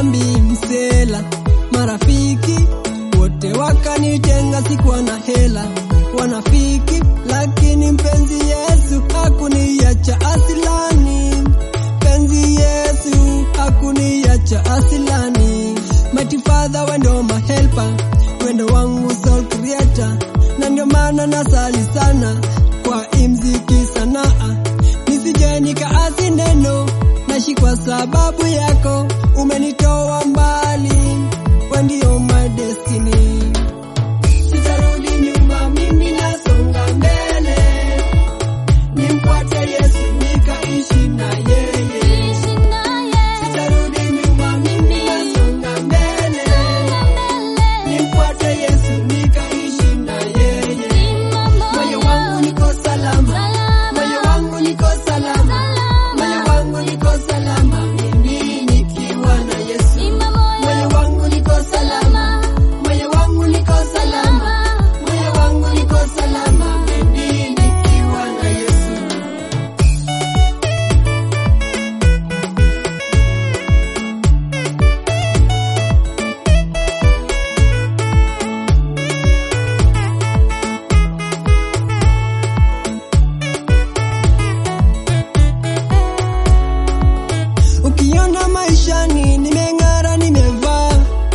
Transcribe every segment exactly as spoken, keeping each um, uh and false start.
dhambi msela, marafiki wote wakanitenga, sikuwa na hela. Wanafiki lakini mpenzi Yesu hakuniacha asilani, mpenzi Yesu hakuniacha asilani. Mighty Father wendo my helper, wendo wangu soul creator, na ndio maana nasali sana kwa imziki sanaa, nisije nikaasi neno, naishi kwa sababu yako, umenitoa mbali, wewe ndio my destiny. Sitarudi nyuma, mimi nasonga mbele, nimfuate Yesu nikaishi na yeye. Sitarudi nyuma, mimi nasonga mbele, nimfuate Yesu nikaishi na yeye. Moyo wangu niko salama, moyo wangu niko salama, moyo wangu niko salama, mimi nikiwa na Yesu. Moyo wangu niko salama, moyo wangu niko salama, moyo wangu niko salama, mimi nikiwa na Yesu. Ukiona maishani nimeng'ara nimevaa,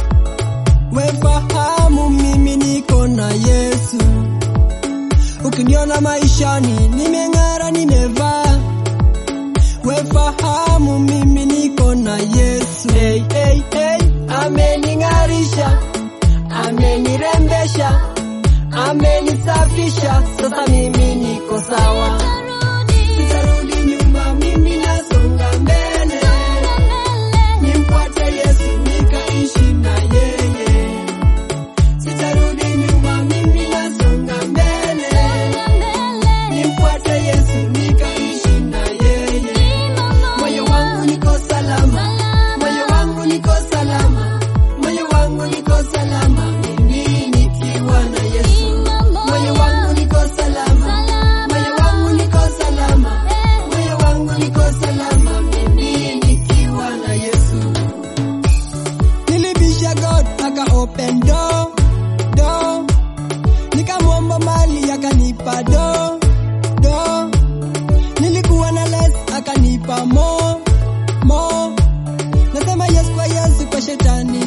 wefahamu mimi niko na Yesu. Ukiniona maishani nimeng'ara nimevaa, wefahamu mimi niko na Yesu. Hey, hey, hey, amening'arisha, amenirembesha, amenisafisha, sasa mimi niko sawa. Sitarudi nyuma, mimi nasonga mbele, nimfuate Yesu nikaishi na yeye. Sitarudi nyuma, mimi nasonga mbele, nimfuate Yesu nikaishi na yeye. Moyo wangu niko salama, moyo wangu niko salama, moyo wangu niko salama, mimi nikiwa na Yesu. Moyo wangu niko salama, moyo wangu niko salama, moyo wangu niko salama, mimi nikiwa na Yesu. Nilibisha God aka open door, door. Nikamwomba mali akanipa do, do. Nilikuwa na less akanipa more, more. Nasema yes kwa Yesu, kwa shetani